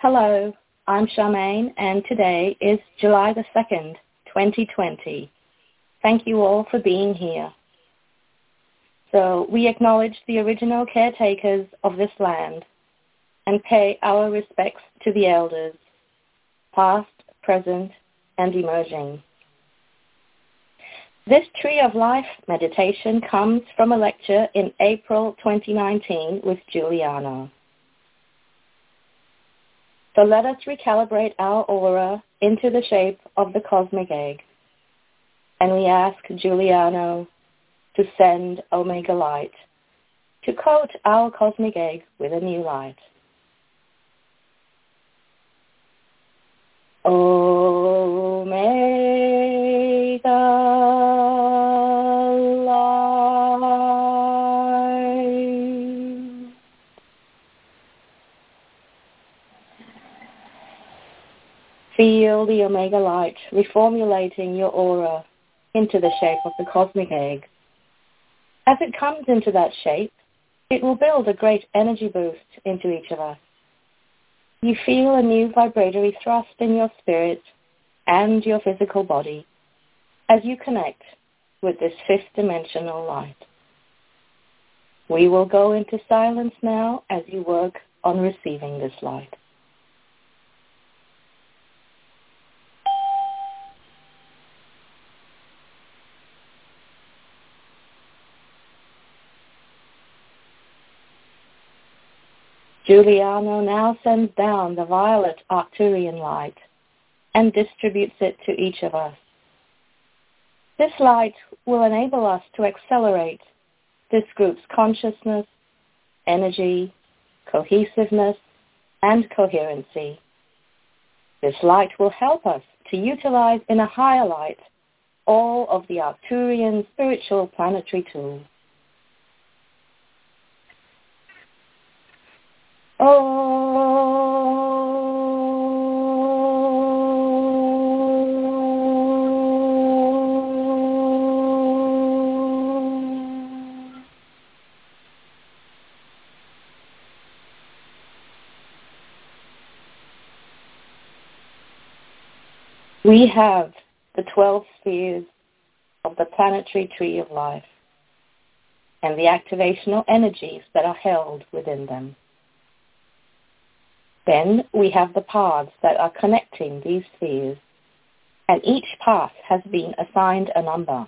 Hello, I'm Charmaine, and today is July the 2nd, 2020. Thank you all for being here. So we acknowledge the original caretakers of this land and pay our respects to the elders, past, present, and emerging. This Tree of Life meditation comes from a lecture in April 2019 with Giuliano. So let us recalibrate our aura into the shape of the cosmic egg. And we ask Giuliano to send Omega Light to coat our cosmic egg with a new light. Omega Light. Feel the Omega Light reformulating your aura into the shape of the cosmic egg. As it comes into that shape, it will build a great energy boost into each of us. You feel a new vibratory thrust in your spirit and your physical body as you connect with this fifth dimensional light. We will go into silence now as you work on receiving this light. Giuliano now sends down the violet Arcturian light and distributes it to each of us. This light will enable us to accelerate this group's consciousness, energy, cohesiveness, and coherency. This light will help us to utilize in a higher light all of the Arcturian spiritual planetary tools. We have the 12 spheres of the planetary tree of life and the activational energies that are held within them. Then we have the paths that are connecting these spheres, and each path has been assigned a number.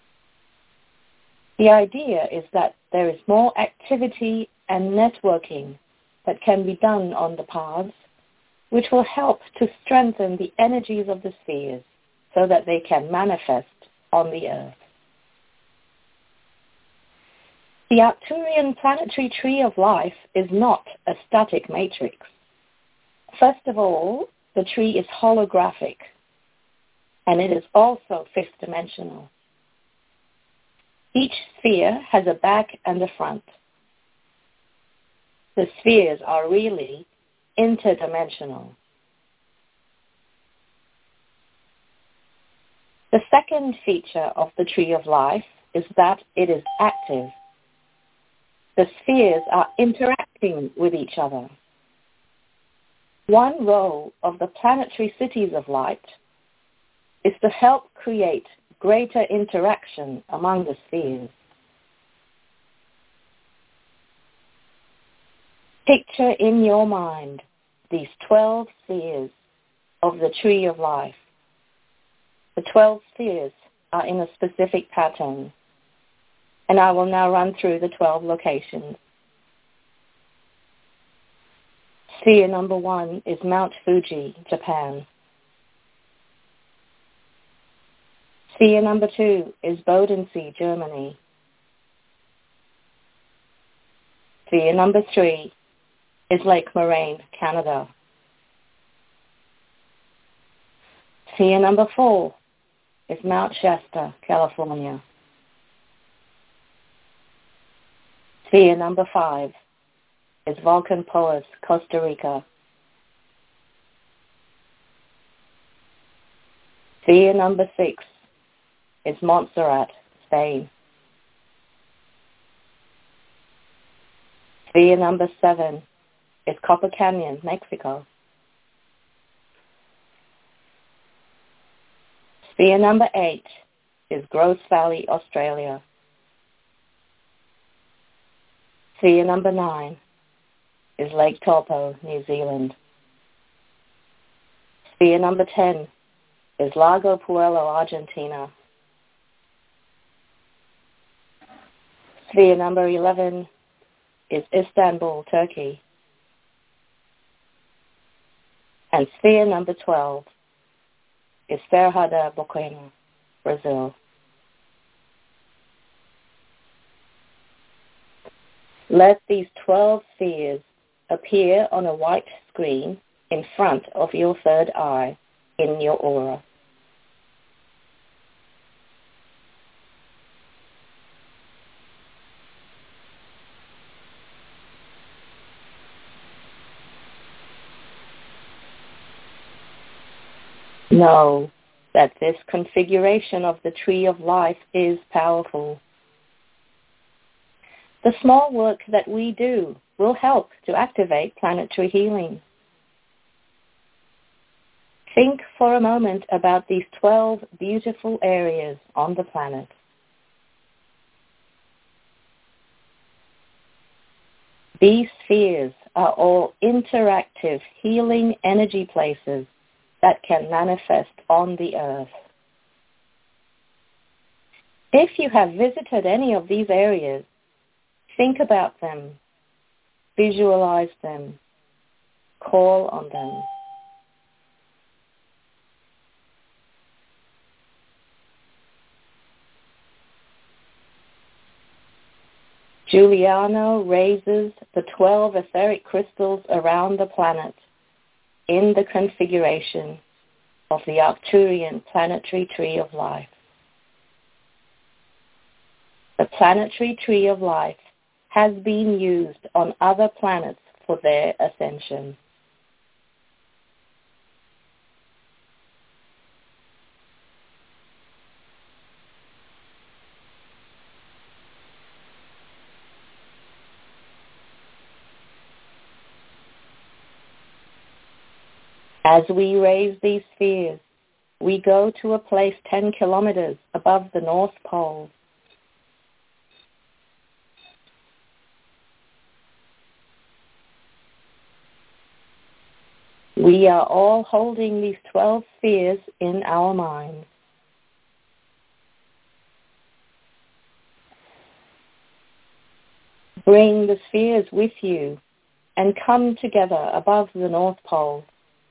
The idea is that there is more activity and networking that can be done on the paths, which will help to strengthen the energies of the spheres so that they can manifest on the earth. The Arcturian planetary tree of life is not a static matrix. First of all, the tree is holographic, and it is also fifth dimensional. Each sphere has a back and a front. The spheres are really interdimensional. The second feature of the tree of life is that it is active. The spheres are interacting with each other. One role of the planetary cities of light is to help create greater interaction among the spheres. Picture in your mind these 12 spheres of the tree of life. The 12 spheres are in a specific pattern, and I will now run through the 12 locations. Sphere number 1 is Mount Fuji, Japan. Sphere number 2 is Bodensee, Germany. Sphere number 3 is Lake Moraine, Canada. Sphere number 4 is Mount Shasta, California. Sphere number 5 is Volcan Poas, Costa Rica. Sphere number 6 is Montserrat, Spain. Sphere number 7 is Copper Canyon, Mexico. Sphere number 8 is Grose Valley, Australia. Sphere number 9 is Lake Taupo, New Zealand. Sphere number 10 is Lago Puelo, Argentina. Sphere number 11 is Istanbul, Turkey. And sphere number 12 is Serra da Boquena, Brazil. Let these 12 spheres appear on a white screen in front of your third eye in your aura. Know that this configuration of the tree of life is powerful. The small work that we do will help to activate planetary healing. Think for a moment about these 12 beautiful areas on the planet. These spheres are all interactive healing energy places that can manifest on the earth. If you have visited any of these areas, think about them, visualize them, call on them. Giuliano raises the 12 etheric crystals around the planet in the configuration of the Arcturian planetary tree of life. The planetary tree of life has been used on other planets for their ascension. As we raise these spheres, we go to a place 10 kilometers above the North Pole. We are all holding these 12 spheres in our minds. Bring the spheres with you and come together above the North Pole.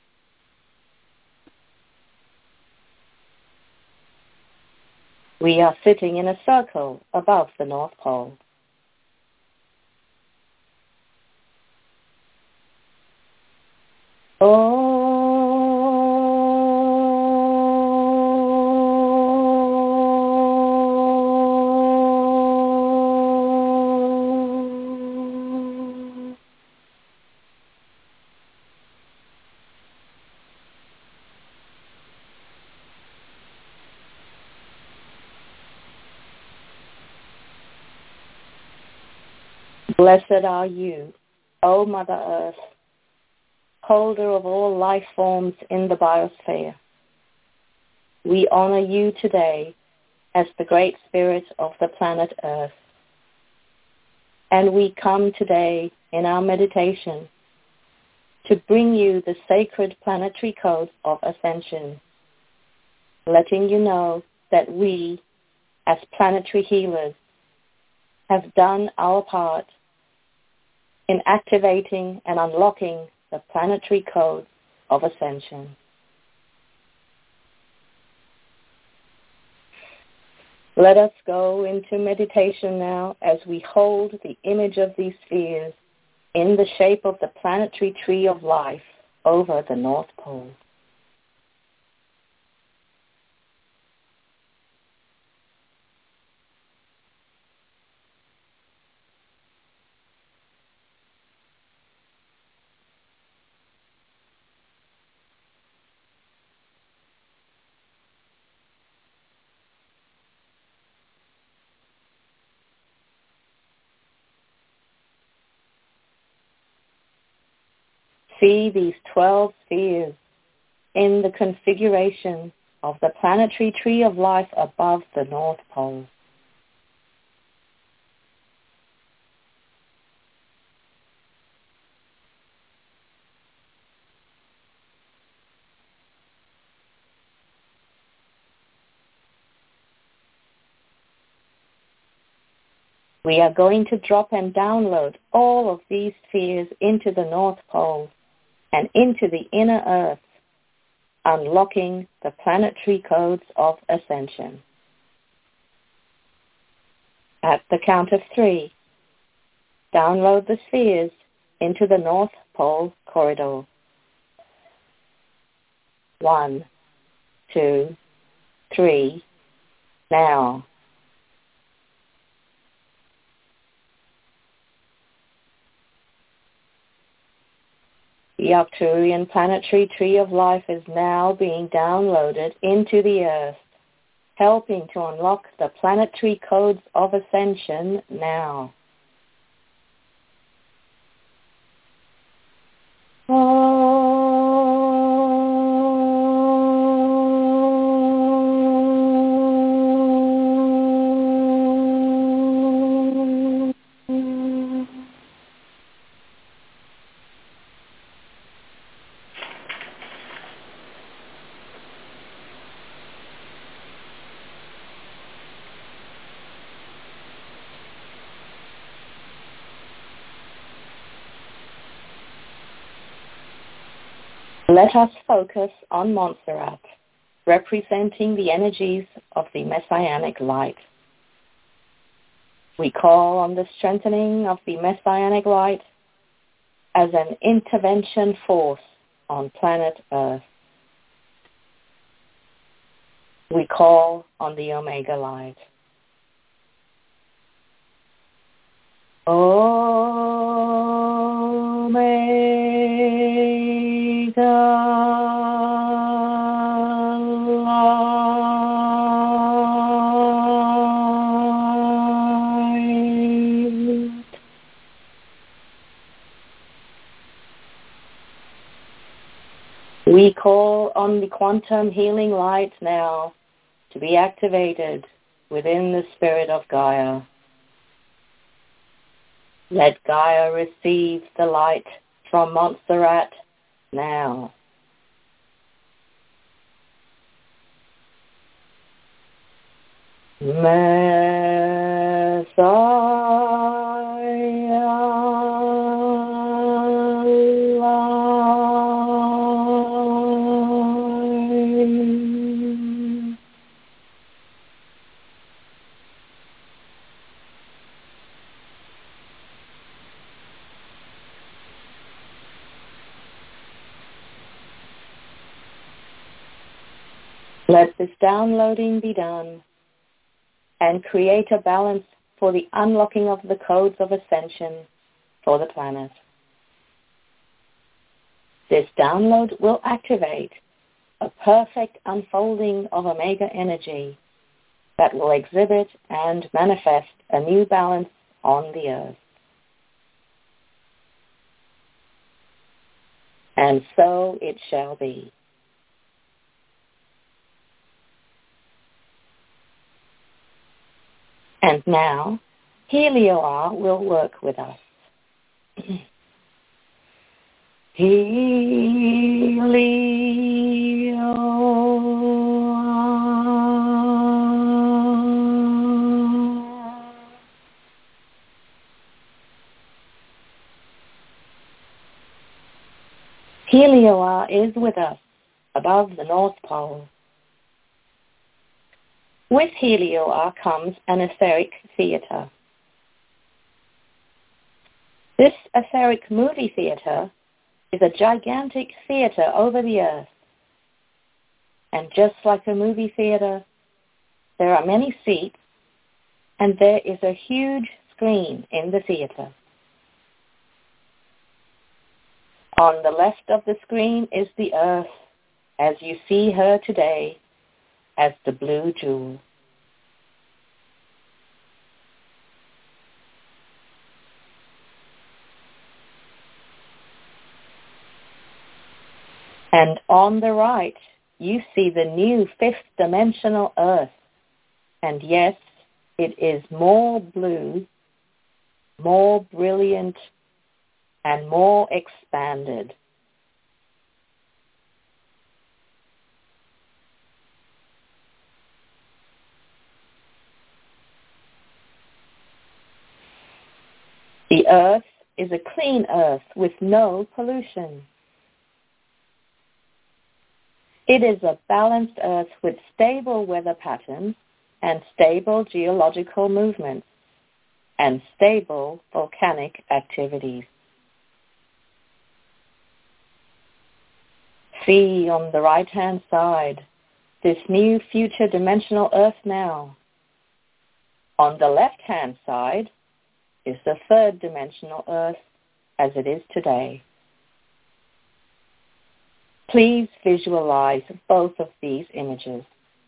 We are sitting in a circle above the North Pole. Blessed are you, O Mother Earth, holder of all life forms in the biosphere. We honor you today as the great spirit of the planet Earth. And we come today in our meditation to bring you the sacred planetary code of ascension, letting you know that we, as planetary healers, have done our part in activating and unlocking the planetary code of ascension. Let us go into meditation now as we hold the image of these spheres in the shape of the planetary tree of life over the North Pole. See these 12 spheres in the configuration of the planetary tree of life above the North Pole. We are going to drop and download all of these spheres into the North Pole and into the inner Earth, unlocking the planetary codes of ascension. At the count of 3, download the spheres into the North Pole corridor. 1, 2, 3, now. The Arcturian planetary tree of life is now being downloaded into the Earth, helping to unlock the planetary codes of ascension now. Let us focus on Montserrat, representing the energies of the Messianic light. We call on the strengthening of the Messianic light as an intervention force on planet Earth. We call on the Omega light. We call on the quantum healing light now to be activated within the spirit of Gaia. Let Gaia receive the light from Montserrat now. Let this downloading be done and create a balance for the unlocking of the codes of ascension for the planet. This download will activate a perfect unfolding of Omega energy that will exhibit and manifest a new balance on the Earth. And so it shall be. And now, Helioar will work with us. Helioar is with us above the North Pole. With Helioar comes an etheric theatre. This etheric movie theatre is a gigantic theatre over the Earth. And just like a movie theatre, there are many seats and there is a huge screen in the theatre. On the left of the screen is the Earth as you see her today, as the blue jewel. And on the right you see the new fifth-dimensional Earth. And yes, it is more blue, more brilliant, and more expanded. The Earth is a clean Earth with no pollution. It is a balanced Earth with stable weather patterns and stable geological movements and stable volcanic activities. See on the right-hand side this new future dimensional Earth now. On the left-hand side is the third dimensional Earth as it is today. Please visualize both of these images.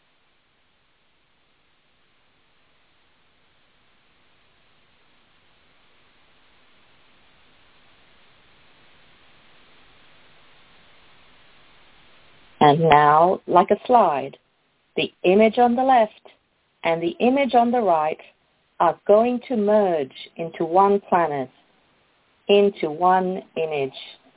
And now, like a slide, the image on the left and the image on the right are going to merge into one planet, into one image.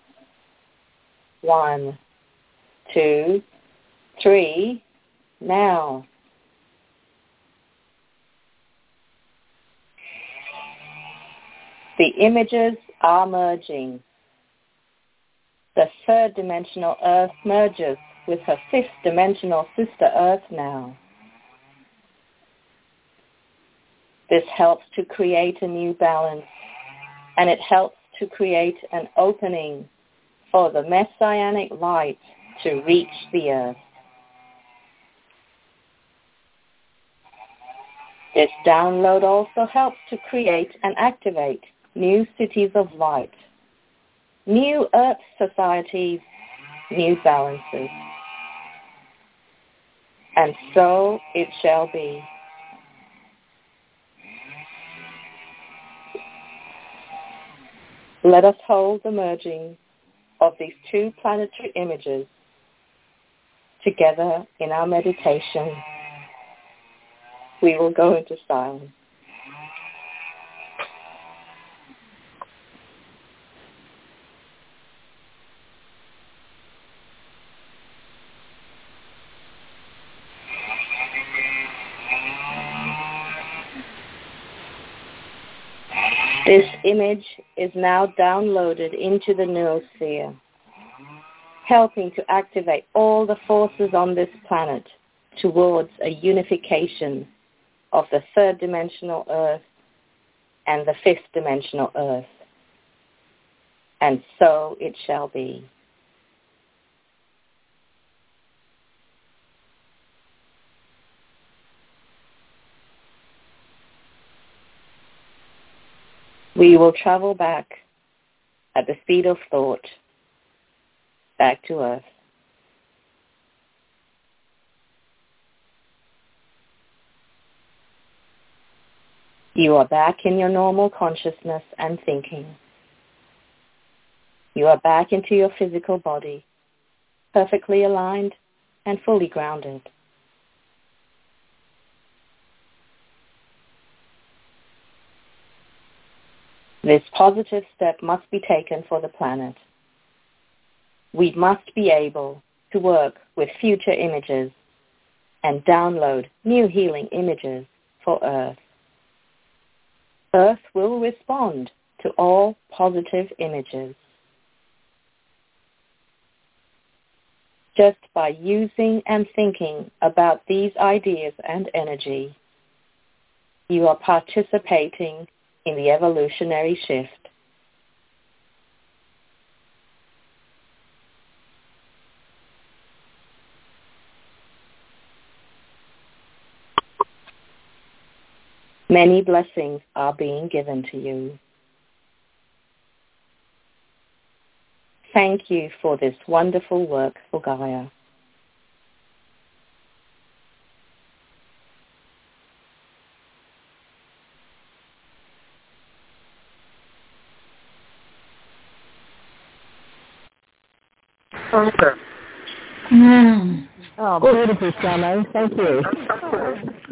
1, 2, 3, now. The images are merging. The third dimensional Earth merges with her fifth dimensional sister Earth now. This helps to create a new balance, and it helps to create an opening for the messianic light to reach the Earth. This download also helps to create and activate new cities of light, new Earth societies, new balances. And so it shall be. Let us hold the merging of these two planetary images together in our meditation. We will go into silence. This image is now downloaded into the noosphere, helping to activate all the forces on this planet towards a unification of the third dimensional Earth and the fifth dimensional Earth. And so it shall be. We will travel back at the speed of thought, back to Earth. You are back in your normal consciousness and thinking. You are back into your physical body, perfectly aligned and fully grounded. This positive step must be taken for the planet. We must be able to work with future images and download new healing images for Earth. Earth will respond to all positive images. Just by using and thinking about these ideas and energy, you are participating in the evolutionary shift. Many blessings are being given to you. Thank you for this wonderful work for Gaia. Okay. Oh, beautiful, Sammy. Thank you.